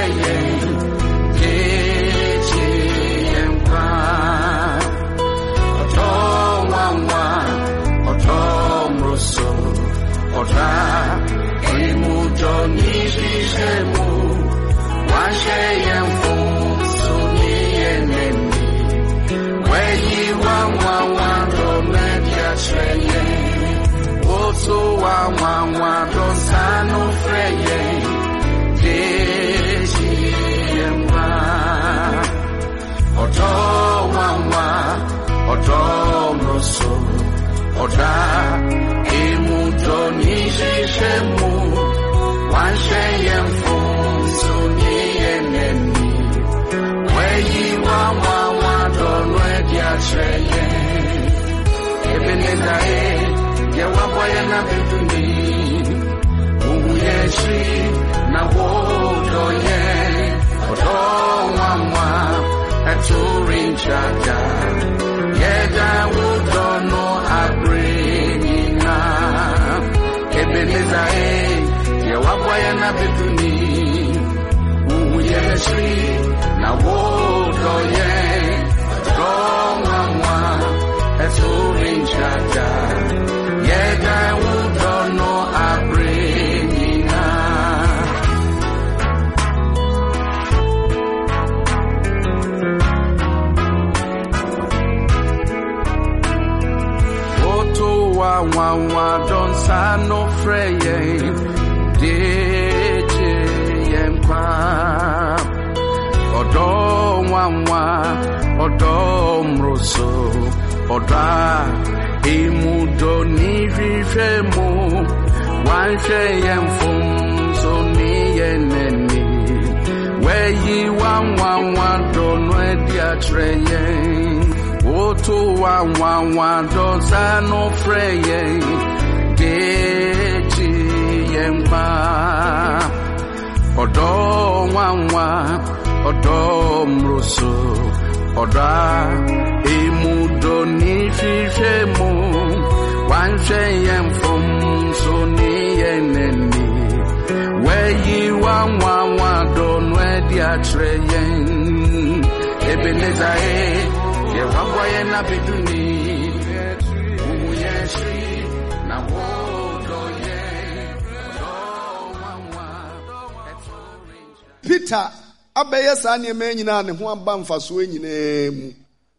Peter abeye saa nneɛma nyinaa ne ho aba mfasoɔ nyinaa mu.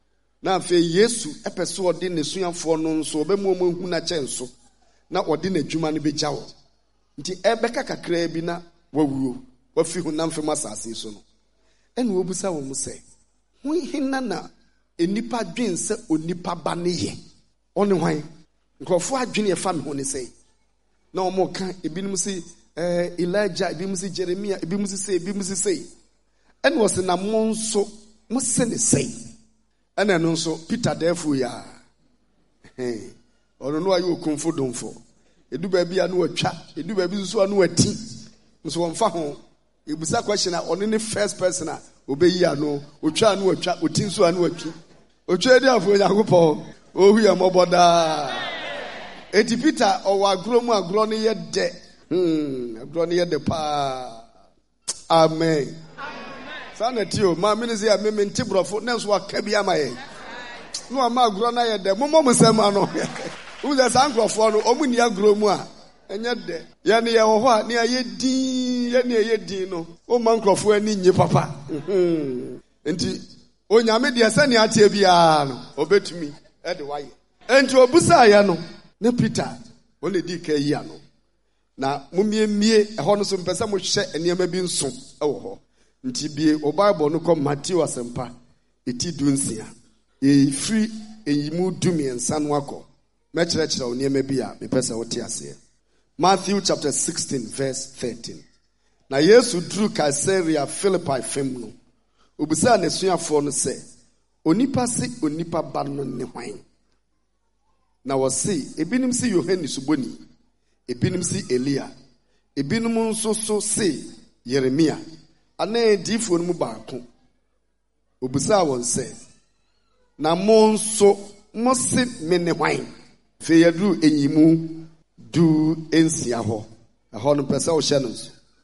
Na afei Yesu epese ɔde ne suafoɔ no nso ɔbɛmu ɔmo hu na kyɛn so na ɔde n'adwuma no begya wɔ. Nti ɛbɛka kakraa bi na wawuo wafi ho namfem asase so no. Ɛna obusa wɔn sɛ, "Hu hinna na enipa dwen sɛ onipa ba ne yɛ? Ɔne hwan? Nkrɔfo adwene ɛfa me ho ne sɛ." Na ɔmo ka ebinom sɛ Elijah, ebinom sɛ Jeremia, ebinom sɛ sei. Ɛna wɔsɛ na mo nso mo se ne sei. Ɛna no nso Peter therefore ya. Ɔno no ayo okunfo domfo. Edu baabi anu atwa, edu baabi nso anu ati. Nso wɔmfa ho. Ebusa question a ɔno ne first person a obeyi ano, otwa anu atwa, oti nso anu atwi. Otwa di afo Yakobɔ, ohu ya mɔbɔda. Eti Peter ɔwɔ agro mu agro ne yɛ dɛ. Agro ne yɛ dɛ pa. Amen. Sanatio, ma ministry a me menti brofo na so aka bi amaye. No ama agro na ye de mommo musema no. Who the sankrofo no omu ni agro mu a enye de. Ye ne ye wo ho a ne aye din, ye ne ye din no. O man krofo ani nye papa. Enti onyame de asa ne atie bia no obetumi e de waye. Enti obusa ya no na Peter o le di ka yi ano. Na mumiemie ehɔ no so mpɛsɛ mo hwɛ eniema bi nso ɛwɔ hɔ. Nti bie o Bible no kom Matthew asempa eti dunsia. Free eyimu dumiɛnsa no akɔ. Mɛkyerɛkyerɛ o nneɛma bi a mepɛsɛ wote aseɛ. Matthew chapter 16 verse 13. Na Yesu duru Caesarea Philippi fam no. Obisa n'asuafoɔ no sɛ, onipa se onipa ba no ne hwan? Na wɔse, ebinom se Yohane Suboni, ebinom se Elia, ebinom nso so se Yeremia, ana ediifo no mu baako. Obisa wɔn sɛ, na mo nso mo se me ne hwan? Fe yaduru enyimu du ensia hɔ. Ɛhɔ no pɛsɛ wo hyɛ no nso.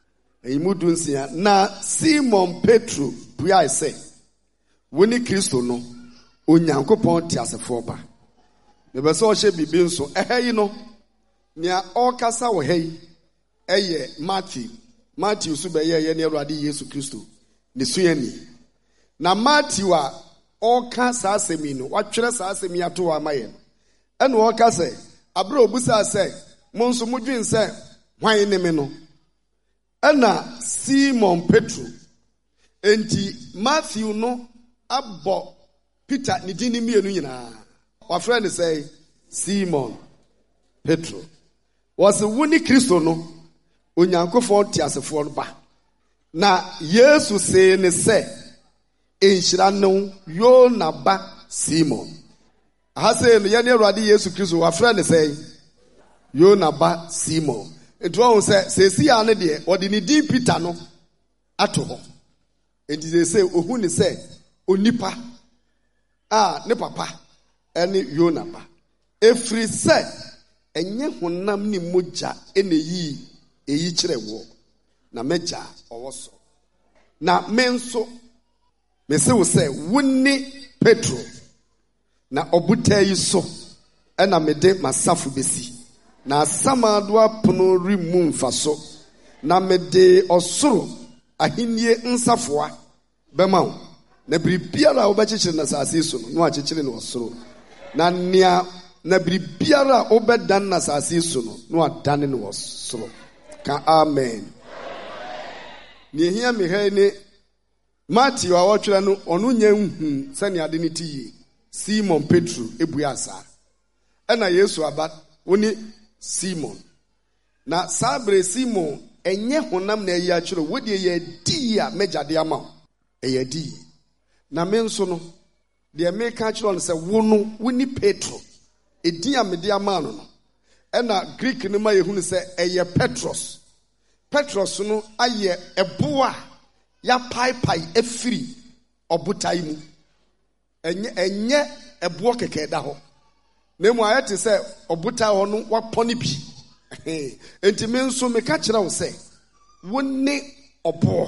Eyimudunsia na Simon Petro buae say, "Woni Kristo no, Onyankopɔn te asefo ba." Mebe so hye bibi nso, ehe yi no, nia okasa wo hei, eye Matthew so be ye ne Awurade Yesu Kristo, ne suani. Na Matthew a oka saa asemi no, watwere saa asemi ato wa maye. Ene oka say, abra obusa say, mo nso modwen say, hwan ne me no. Ena Simon Petro. Enti Matthew no abɔ Peter ni dini mienu nyinaa. Wa friend say Simon Petro. Was woni Kristo no Onyankopɔn te asefo no ba. Na Yesu se ne se enhyira no Yona ba Simon. Aha se no ye ne Awurade Yesu Kristo wa friend say Yona ba Simon. Enti won se si ya ne de odi ni din Peter no ato ho. Enti they say ohu ne say onipa ne papa ene Yona ba. Efri say enye honam ni moja ene yi eyi kire wo na meja owoso. Na menso me se wo say woni Petro na obuta yi so ena mede masafu besi. Na samado apono rimu mfaso na mede osoro ahinie nsafoa bema wo na biribiara obekyekyere na sase so no akyekyere na osoro na nia na biribiara obedan na sase so no adane na osoro ka amen. Ni hia me he ne Matthew a wotwere no ono nya hu sane ade ne tiye Simon Petro ebua asa ena Yesu aba woni Simon. Na sabre Simon enye honam na eyi akiro wodi ye di a mejade ama eye di. Na me nso no de me ka akiro no se wo no woni Petro edi a mede ama no no. Ena Greek ne ma yehunu se eye Petros. Petros no aye eboa ya pai efiri obutai mu. Enye ebo keke da ho. Nemu ayete se obuta ho no waponi bi. Enti me nso me ka kire wo se woni obo.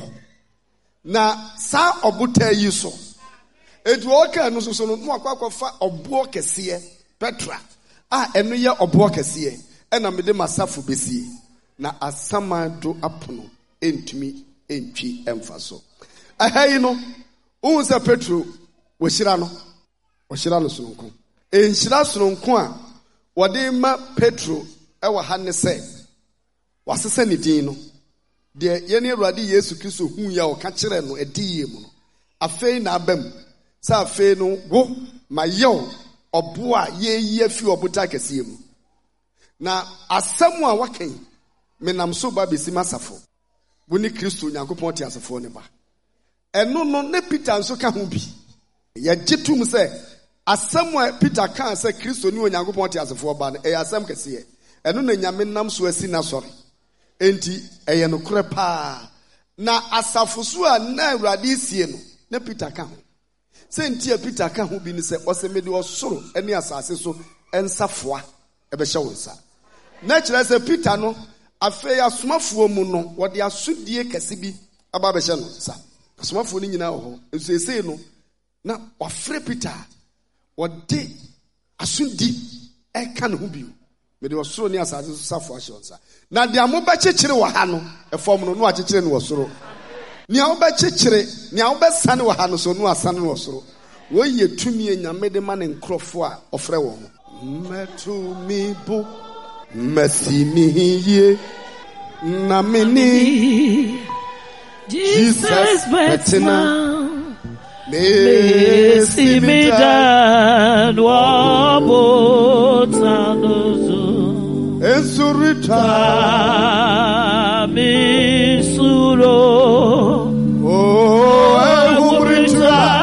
Na sa obuta yi so. Enti o ka no so no akwafa obo kese Petra. Eno ye obo kese ena me de masafu besie. Na asamado apono entumi entwi emfaso. Ahayi no wo se Petro wo hira no sononko. Enhyira sononko a wode ma Petro ewa ha ne se wasese ne din no de ye ne Awurade Yesu Kristo hu ya o ka kire no ediye mu no afei na abam sa afei no wo mayew obo a ye yi afi obuta kese mu na asɛm a wakan menam so ba besi masafo woni Kristo Nyankopɔn te asafo ne ba eno no ne Peter nso ka ho bi ye gitum se asɛm a Peter kan se Kristo ni Onyankopɔn te asafo ba no asɛm kese eno na nyame nam so asi na sɔre enti eye no kore pa na asafo so a na Awurade sie no na Peter ka ho se enti a Peter ka ho bi ni se osemede osoro ene asase so ensafoa ebe hye wonsa na kyerɛ se Peter no afei asomafoɔ mu no wɔde asodie kɛse bi aba bɛhyɛ no sa asomafoɔ no nyinaa wɔ hɔ nso esei no na wafrɛ Peter wɔde asodi ɛka ne ho bio mede ɔsoro ne asase so safo ahyɛ nsa na de amobɛkyekyere wɔ ha no ɛfɔm no akyekyere no wɔ soro nea wobɛkyekyere nea wobɛsane wɔ ha no so no asane no wɔ soro wɔyɛ tumi nyame de ma ne nkrɔfo a ɔfrɛ wɔn mɛtumi bo Messi na mini Jesus betina Messi me dan wabotanozo Ensurita mi suro Oh ehumrita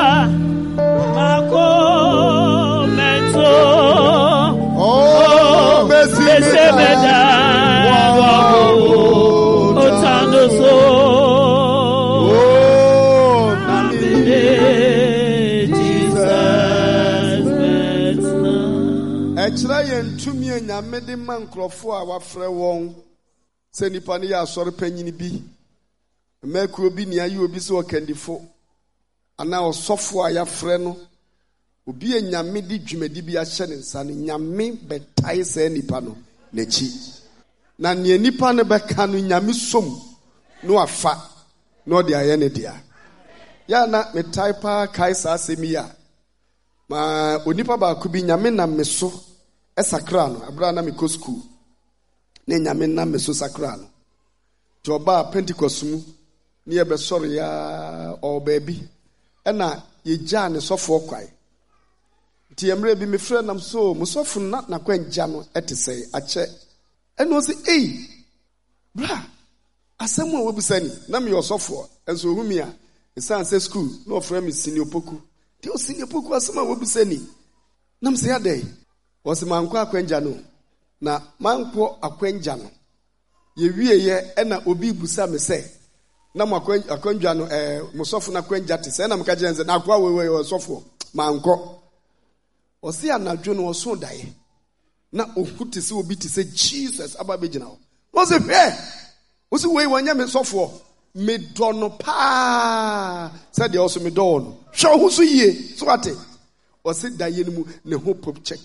Nyame de man nkrɔfo a wafrɛ wɔn sɛ nipa ne yɛ asɔre panyini bi Mekuro bi ni ayi obi so okandifo. Ana osofo aya frɛ no. Obi enyame di dwumadi bi ahye ne nsa ne nyame betai se nipa no n'echi. Na ne nipa ne bɛka no nyame som no afa no de aye ne dia. Ya na metai pa kai sa asemi ya. Ma onipa ba ku bi nyame na meso esakra no abra na mekɔ school. Ne nyame na meso sakra no. Joba Pentecost mu ni ebe sori ya o baby. Ena yegya ne sofo kwai. Ti emre bi me frɛ nam so musofo na kwangya no etesɛ akyɛ. Eno se bra asɛm a wabusani na me yosofo enso ohumi a esan se school no frɛ me senior poku. Ti o senior poku asɛm a wabusani. Nam se adai. O se manko akwangya no. Na manko akwangya no. Yewie ye ena obi busa me se na akwangya no musofo na kwangya te se na mka gyenze na akwa wewe osofo manko. Osi anadwo no oso dae. Na ohuti se obi te se Jesus ababegina wo. Wo se hwe. Wo se we wanya me sofo. Me do no pa. Said they also me do no. Hwe ho so yie. So ate. Osi dae no mu ne ho pop check.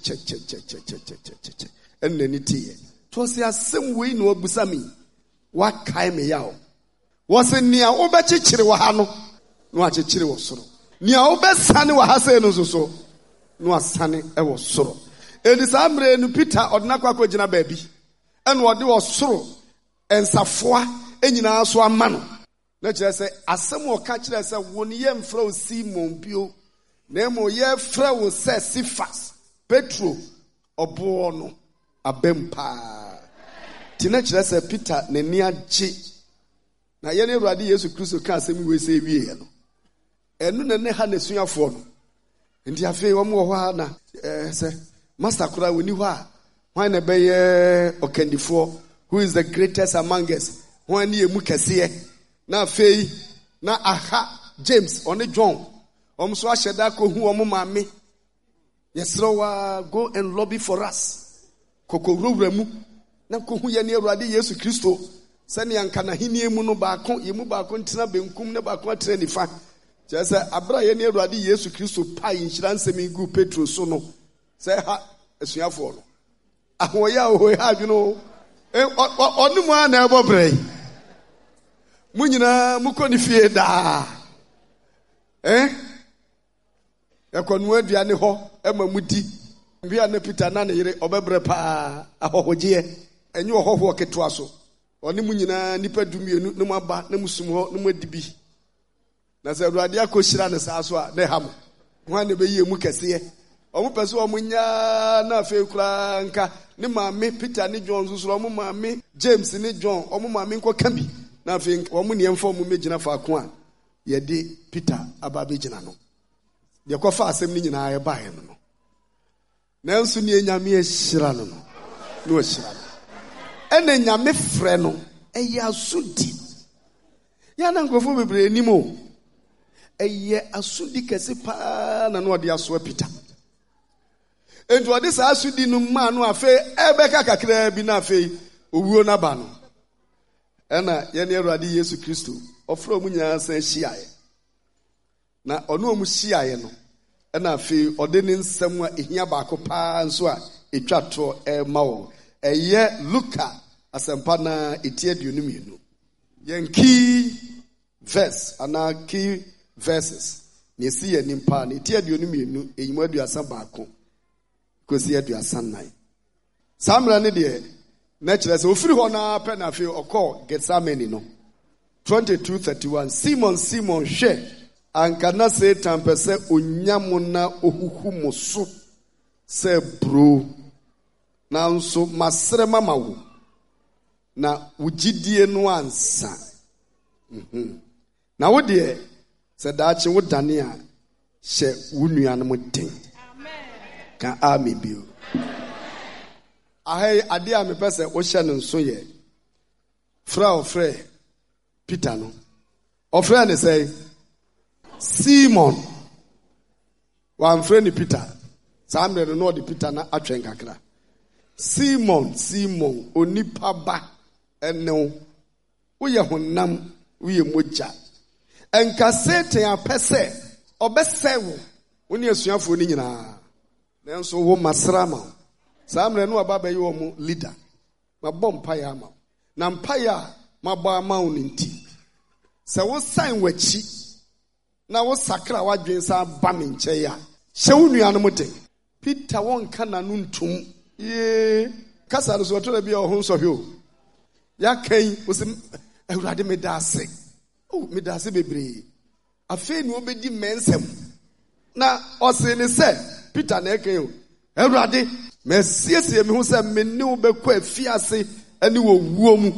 En nani tie. To se asem we no abusa mi. Wa kai me yawo. Wo se nia wo be chichire wo ha no. No a chichire wo soro. Nia wo be sane wo ha se no so. No asane ewo soro. Elisa amre no Peter odna kwakọ gina baabi. Eno ode wo soro ensafoa enyina so ama no. Na kire se asem o ka kire se woni ye mfra o Simon bio. Na mo ye fra wo se Sifas, Petro obo no abempa. Ti na kire se Peter n'ani agye. Na ye ne Awurade Yesu Kristo ka asem we se wie no. Enu na ne ha na suafo no. Ndi afi wo mo ho na se master kura woni ho a wan na beye okandifo who is the greatest among us wan ni emu kese na afi na aha James on John so ahyeda ko hu omo maame yesrewa go and lobby for us kokowura mu na ko hu ye ne Awurade Yesu Kristo sani anka na hini emu no baako yemu baako ntina benkum ne baako atra nifa. Just abra ye ne Awurade Yesu Kristo pa inhyira nsɛm igu Petro so no. Sɛ ha asuafo no. Ahoya o ha dwuno. Ɔno mu ana ɛbɔ brɛ. Mu nyina mu kɔ ne fie da. Yakɔnu aduane hɔ ɛma mu di. Bia na Peter na ne yere ɔbɛbrɛ pa ahɔhɔgye. Enye ɔhɔhɔ ketoa so. Ɔne mu nyina nipa dumienu no mu aba na mu sum hɔ no mu adibi. Na se Awurade akohyira ne saa so a ne ha mo. Ho ne be yi emu kese. Omo pese omo nya na afi kura nka ne maame Peter ne John so omo maame James ne John omo maame nko ka bi. Na afi omo ne emfa omo megina fa ko a ye de Peter aba begina no. De ko fa asem ne nyina ye bae no. Na nso ne nyame ehyira no no. No ehyira no. Ene nyame frɛ no eye asudi. Ya na nkofo bebre ni mo. Eye asudi kese pa na no de aso Peter. Ento ade sa asudi no ma no afe ebeka kakra bi na afe owuo na ba no. Ena ye ne Awurade Yesu Kristo ofro mu nyina san hyiae. Na ono mu hyiae no. Ena afe ode ne nsɛm a ehia baako pa nso a etwa to ma wo. Eye Luka asempa na etie aduonu mienu. Yenki verse ana key verses ne si ya nimpa ne tie aduonu mienu eyimu aduasa baako kosi aduasa nan. Samra ne de na kyerɛ sɛ ofiri hɔ na pɛ na afi ɔkɔ Getsemane no 22:31 Simon hwɛ anka na Satan pɛ sɛ onyamo na ohuhu mo so sɛ bro na nso masrɛ mama wo na wugidie no ansa na wo de sɛ daakye wo dane a hyɛ wo nuanom den. Ka amen bio. Ahai ade a mepɛ sɛ wo hyɛ no nso yɛ frɛ Peter no. Ɔfrɛ ne sɛ Simon. Wamfrɛ ne Peter. Saa mmerɛ no na ɔde Peter na atwɛn kakra. Simon onipa ba ɛne wo. Woyɛ honam woyɛ mogya ɛnka Satan apɛ sɛ ɔbɛsɛe wo wo ne asuafoɔ no nyinaa nanso wo masra ma wo saa mmerɛ no aba bɛyɛ wɔ mo leader mabɔ mpaeɛ ama wo na mpaeɛ a mabɔ ama wo no nti sɛ wo san w'akyi na wo sakra w'adwen sa ba me nkyɛn a hyɛ wo nuanom den Peter wɔnka n'ano ntom yee kasa no so ɔtɔla bi a ɔho nsɔhwɛ o yɛakan wo sɛ Awurade meda ase meda ase bebree afei ne wɔbɛdi mmɛnsɛm na ɔse ne sɛ Peter na ɛkan o Awurade masiesie me ho sɛ me ne wo bɛkɔ afiase ne wɔ wuo mu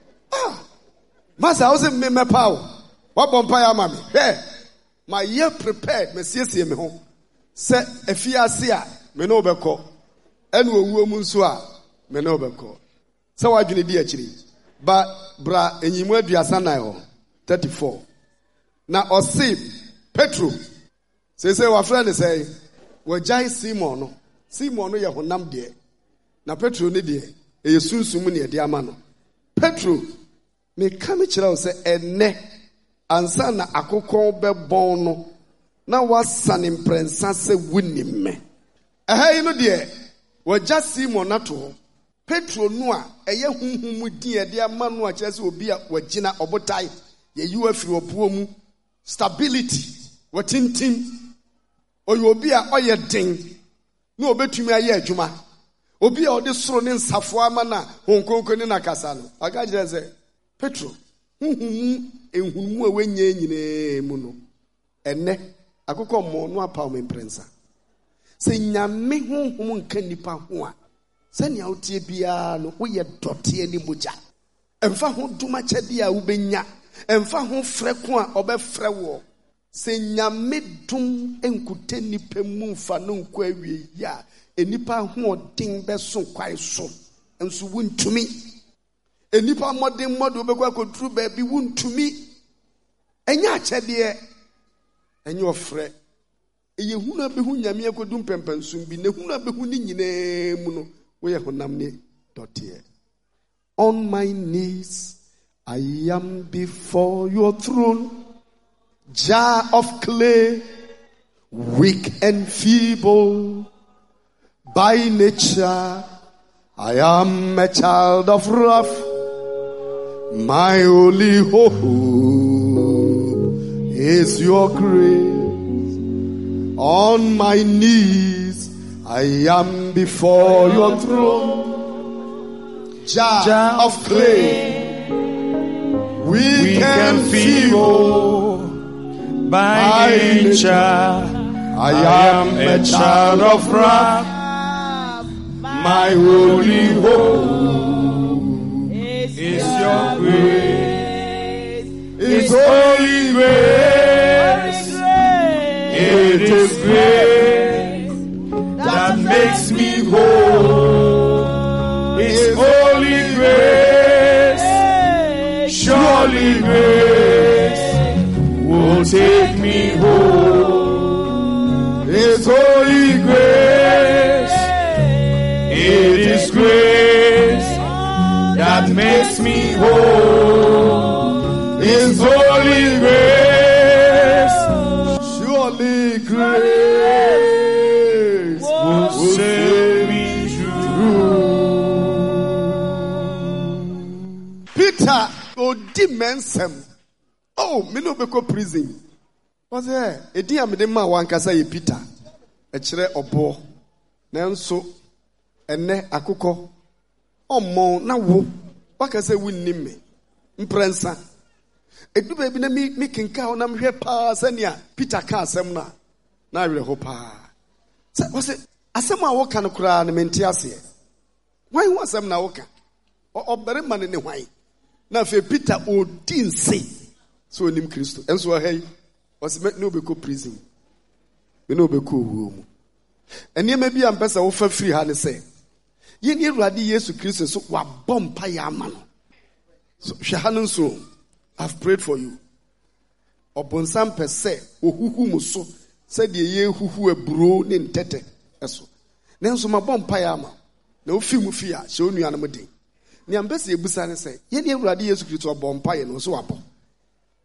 masa wo sɛ me mɛpa wo wabɔ mpaeɛ ama me hwɛ mayɛ prepared masiesie me ho sɛ afiase a me ne wo bɛkɔ ɛne wɔ wuo mu nso a me ne wo bɛkɔ sɛ woadwene di akyiri ba bra enyimu aduasa nan hɔ 34 na ɔse Petro sese wafrɛ ne sɛ wɔgyae Simon no yɛ honam deɛ na Petro ne deɛ ɛyɛ sunsum ne ɛde ama no Petro meka me kyerɛ wo sɛ ɛnɛ ansa na akokɔ bɛbɔn no na wasane mprɛnsa sɛ wonim me ɛha yi no deɛ wɔgya Simon nato hɔ Petro no a ɛyɛ honhom mu din ɛde ama no a kyerɛ sɛ obi a wagyina ɔbotae yɛyi afiri ɔpoɔ mu stability wɔtintim ɔyɛ obi a ɔyɛ den na obetumi ayɛ adwuma obi a ɔde soro ne nsafo ama na honkonko ne nakasa no aka kyerɛ sɛ Petro honhom ehunmu a wenye nyinaa mu no ɛnɛ akokɔ mmɔ no apaw me mprɛnsa sɛ nyame honhom nka nipa ho a sɛnea wotie biara no woyɛ dɔte ani mogya ɛmfa ho doma kyɛde a wobɛnya ɛmfa ho frɛ ko a ɔbɛfrɛ wo sɛ nyame dom nkute nipa mu mfa no nkɔ awie yi a enipa hoɔden bɛso kwae so nso wontumi enipa mmɔden wobɛkɔ akɔduru baabi wontumi ɛnyɛ akyɛdeɛ ɛnyɛ ɔfrɛ ɛyɛ hunu a bɛhu nyame akɔdu mpɛmpɛnsum bi na hunu a bɛhu ne nyinaa mu no woyɛ honam ne dɔteɛ. On my knees I am before your throne, jar of clay, weak and feeble by nature. I am a child of wrath. My only hope is your grace. On my knees I am before your throne, jar of clay, weak and feeble by nature. I am a child of wrath. My only hope is your grace. It's holy grace. It is grace that makes me whole. It's holy grace. Surely grace will take me home. It's holy grace. It is grace that makes me whole. It's holy grace. Surely grace will set me through. Peter odi mensem. Oh, me no beko prison. Was there? Edi amede ma wankasa ye Peter. Ekire obo. Nanso ene akokɔ ɔmmɔ na wo wakasa wunnim me mprensa edu ba bi na mi kenka ho na mhwɛ paa sɛnea Peter ka asɛm na awerɛ ho paa sɛ wɔsɛ asɛm a woka no koraa ne mente aseɛ hwan ho asɛm na woka ɔbɛre ma ne hwan na afei Peter odi nse so onim Kristo enso ɔha yi wɔsɛ me no bɛkɔ prison me no bɛkɔ owuo mu ɛnneɛma bi a mpɛ sɛ wofa firi ha ne sɛ yɛn Awurade Yesu Kristo so wabɔ mpaeɛ ama no so hwɛ ha no nso I've prayed for you ɔbonsam pɛ sɛ ohuhu mu so sɛdeɛ yɛhuhu aburo ne ntɛtɛ ɛso nanso mabɔ mpaeɛ ama na wofi mu fi a hyɛ wo nuanom den nea mpɛ sɛ yɛbusa ne sɛ yɛn Awurade Yesu Kristo ɔbɔ mpaeɛ no so wabɔ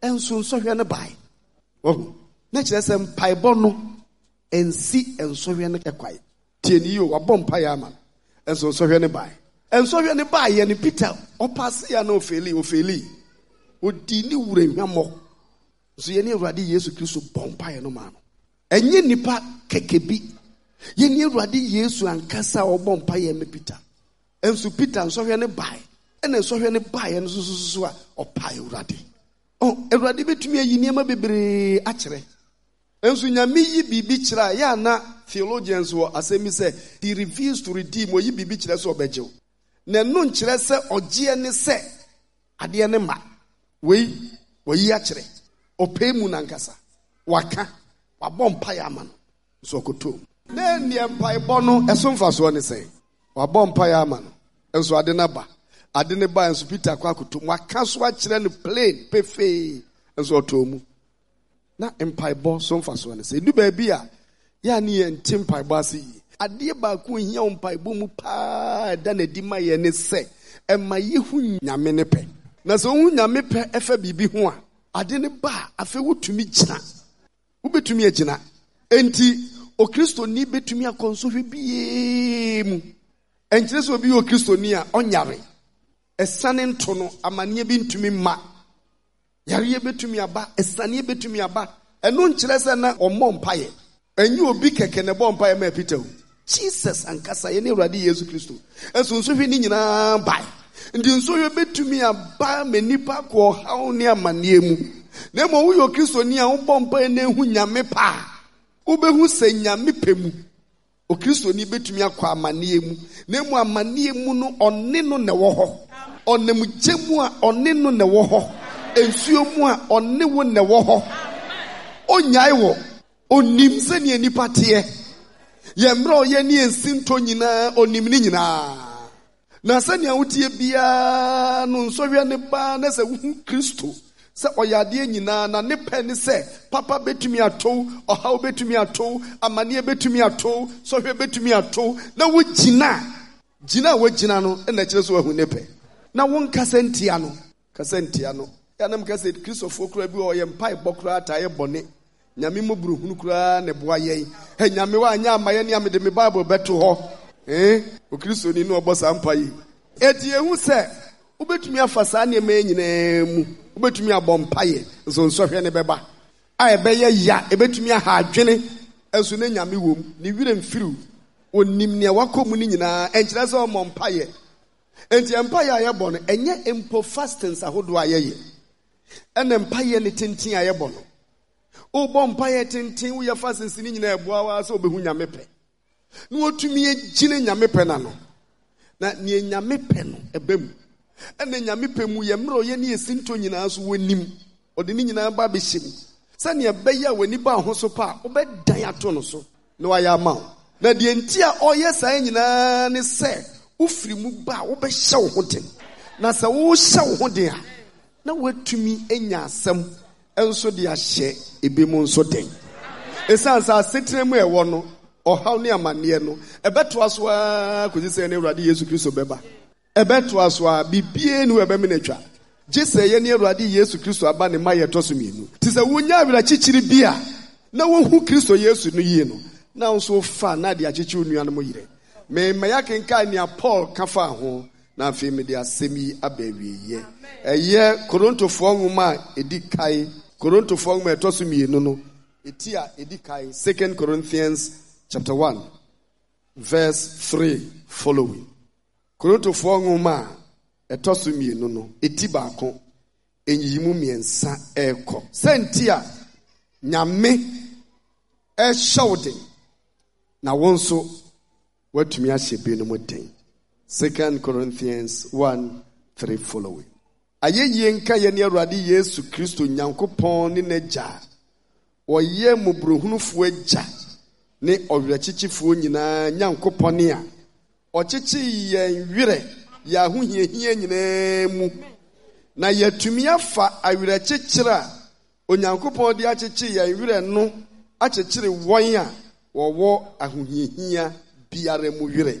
enso nsɔhwɛ ne bae. Oh, na kyerɛ sɛ mpaebɔ no ensi nsɔhwɛ ne kwae. Tie ni yo wabɔ mpae ama. Enso nsɔhwɛ ne bae. Nsɔhwɛ ne bae yɛ ne Peter ɔpaase ya na ofeli. Odi ni wura hwamɔ. So yɛ ne Awurade Yesu Kristo bɔ mpae no ma no. Enye nipa kekebi. Yɛ ne Awurade Yesu ankasa ɔbɔ mpae me Peter. Enso Peter nsɔhwɛ ne bae. Ɛna nsɔhwɛ ne bae no so a ɔpae Awurade. Oh, Awurade betumi ayi nneɛma bebree akyerɛ. Enso nyame yi bibi kyerɛ ya na theologians wɔ asɛmi sɛ he reveals to redeem oyi bibi kyerɛ sɛ ɔbɛgyew. Na no nkyerɛ sɛ ɔgyeɛ ne sɛ adeɛ ne ma. Wei yi akyerɛ. Ɔpɛ mu nankasa. Waka wabɔ mpae ama no. So ɔkɔtɔ. Na nneɛ mpaebɔ no ɛso mfasoɔ ne sɛ wabɔ mpae ama no. Enso ade na ba. Ade ne ba enso Peter akɔ akoto mu. Waka so akyerɛ no plain pefee. Enso ɔtɔ mu. Na mpaebɔ so mfasoɔ ne sɛ du baabi a ya ne yɛ nte mpaebɔ ase yi. Adeɛ baako hia wo mpaebɔ mu paa da na di ma yɛ ne sɛ ɛma yehu nyame ne pɛ. Na sɛ wohu nyame pɛ ɛfa biribi ho a ade ne ba afei wotumi gyina. Wobɛtumi agyina. Enti okristoni betumi akɔnsɔhwɛ bie mu. Ɛnkyerɛ sɛ obi yɛ okristoni a ɔnyare. Ɛsane nto no amanneɛ bi ntumi ma. Yareɛ betumi aba, ɛsaneɛ betumi aba. Ɛno nkyerɛ sɛ na ɔmmɔ mpaeɛ. Ɛnyɛ obi kɛkɛ na bɔ mpaeɛ ma Peter. Jesus ankasa yɛ ne Awurade Yesu Kristo. Ɛso nsɔhwɛ ni nyinaa bae. Ndi nsɔhwɛ betumi aba ma nipa kɔ ɔhaw ne amanneɛ mu. Na mmom woyɛ okristoni a wobɔ mpaeɛ na ehu nyame pa. Wobɛhu sɛ nyame pɛ mu. Okristoni betumi akɔ amanneɛ mu. Na mmom amanneɛ mu no ɔne no na ɛwɔ hɔ. Ɔnam gye mu a ɔne no na ɛwɔ hɔ. Ensuo mu a ɔne wo na ɛwɔ hɔ. Onyae wɔ. Onim sɛ ne nipa teɛ. Yɛmmerɛ ɔyɛ ne nsinto nyinaa onim ne nyinaa. Na sɛ ne awotie biara no nsɔhwɛ ne ba na sɛ wohu Kristo sɛ ɔyɛ adeɛ nyinaa na ne pɛ ne sɛ papa betumi ato, ɔhaw betumi ato, amanneɛ betumi ato, sɔhwɛ betumi ato, na wogyina a wogyina no ɛna kyerɛ sɛ wahu ne pɛ. Na wonkasa ntia no. Kasa ntia no. Ya nam kasa Kristofo kura bi ɔyɛ mpaebɔ kura ata yɛ bɔne. Nyame mo buruhunu kura ne boa yɛn. He nyame wa anya amaye ne amede me Bible beto hɔ. O Kristoni no ɔbɔ sa mpae. Eti ehu sɛ wobetumi afa saa ne ma nyinaa mu. Wobetumi abɔ mpae nso nsɔhwɛ ne bɛba. A ɛbɛyɛ ya ebetumi aha adwene enso ne nyame wom. Ne wire mfiriw. Onim ne wakɔ mu ne nyinaa enkyerɛ sɛ ɔmɔ mpae. Enti mpae a yɛbɔ no enye empo fastings ahodo a yɛyɛ. Ɛna mpae ne tenten a yɛbɔ no. Wobɔ mpae tenten woyɛ fastings ne nyinaa ɛboa wa sɛ obehu nyame pɛ. Na wotumi agyine nyame pɛ na no. Na ne nyame pɛ no ɛbɛm. Ɛna nyame pɛ mu yɛ mmerɛ ɔyɛ ne yɛsinto nyinaa so wɔnim. Ɔde ne nyinaa ba bɛhyɛ mu. Sɛ ne ɛbɛyɛ a w'ani ba ho so pa wobɛdan ato no so na wayɛ ama wo. Na deɛ nti a ɔyɛ saa nyinaa ne sɛ wofiri mu ba wobɛhyɛ wo ho den. Na sɛ wohyɛ wo ho den a na watumi anya asɛm enso de ahyɛ ebe mu nso den. Esan sa setire mu ɛwɔ no ɔhaw ne amanneɛ no ɛbɛto aso a kosi sɛ ne Awurade Yesu Kristo bɛba. Ɛbɛto aso a bibie ne ɛbɛme ne twa. Gye ye ne Awurade Yesu Kristo aba ne ma yɛ to so mienu. Ti sɛ wonya awira kyikyiri bi a na wohu Kristo Yesu no yie no na nso fa na de akyekye onua no mo yire. Me mayakenka ne Paul ka fa ho na afei me de asɛm yi aba awieyɛ. Ɛyɛ Korintofoɔ nwoma a edi kae Korintofoɔ nwoma ɛtɔ so mienu no eti a edi kae 2 Corinthians chapter 1 verse 3 following. Korintofoɔ nwoma a ɛtɔ so mienu no eti baako enyiyimu mmiɛnsa ɛkɔ. Sɛnti a nyame ɛhyɛ wo den na wo nso watumi ahyɛ bi no mu den. 2 Corinthians 1:3 following. Ayɛyie nka yɛ ne Awurade Yesu Kristo Nyankopɔn ne n'Agya. Ɔyɛ mmɔborɔhunufoɔ Agya ne ɔwerɛkyekyefoɔ nyinaa Nyankopɔn a ɔkyekye yɛn werɛ yɛ ahohiahia nyinaa mu. Na yɛatumi afa awerɛkyekyere a Onyankopɔn de akyekye yɛn werɛ no akyekyere wɔn a wɔwɔ ahohiahia biara mu werɛ.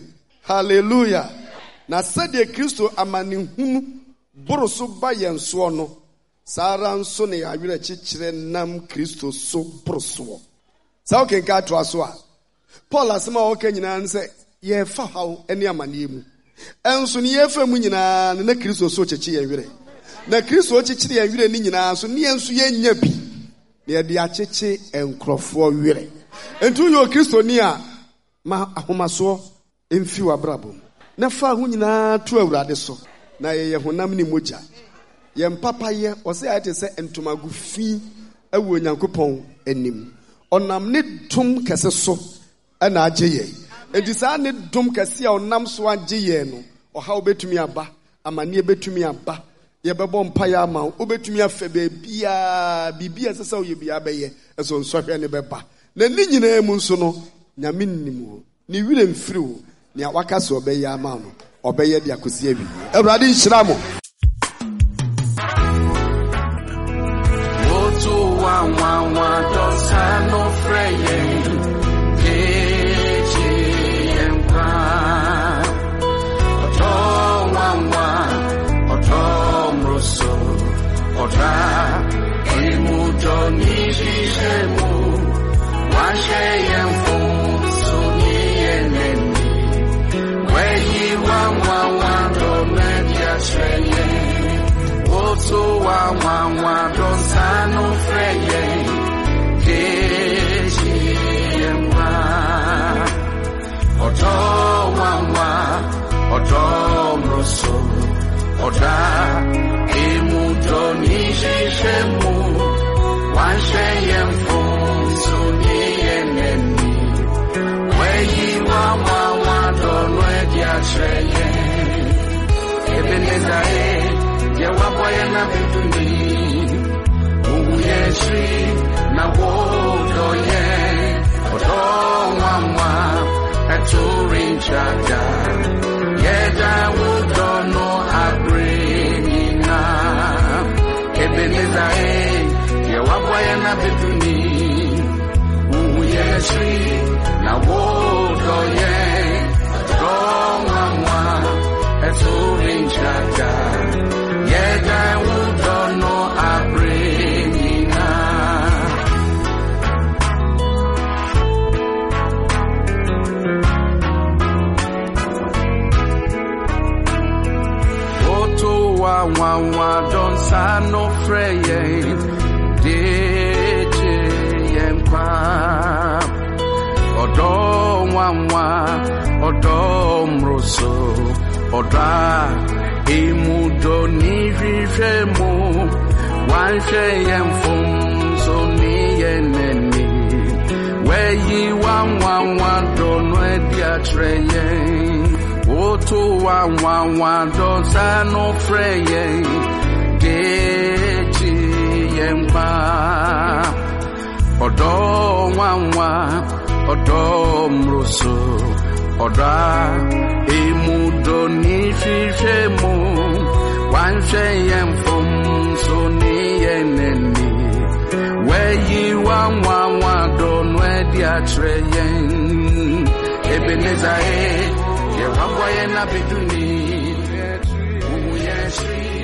Hallelujah. Na sɛdeɛ Kristo amanehunu boro so ba yɛn soɔ no Saran so ne awire chichire nam Kristo so proso. Sa o kenka to aso a. Paul asema o ka nyina nse ye fa haw ene amane mu. Enso ne ye fa mu nyina na Kristo so chechi ye wire. Na Kristo chichire ye wire ni nyina so ne enso ye nya bi. Ne de acheche enkrofo wire. Entu yo Kristo ni a ma ahomaso emfi wa brabo. Na fa hu nyina to awurade so. Na ye honam ni moja. Ye mpapa ye ose ate se entomagu fi awu Onyankopɔn anim. Onam ne dum kese so na agye ye. Enti saa ne dum kese a onam so agye ye no, ɔha obetumi aba, amane betumi aba. Ye bɛbɔ mpa ya ama, obetumi afa bibia sesa oye bia bɛyɛ, ɛso nsɔhwɛ ne bɛba. Na ni nyina mu nso no, nyame nnim wo. Ni wire mfiri wo, ni awaka so ɔbɛyɛ ama no, ɔbɛyɛ de akosi awi. Awurade nhyira mo. Ebenezer, ye waboye na beduni, umu yeshri.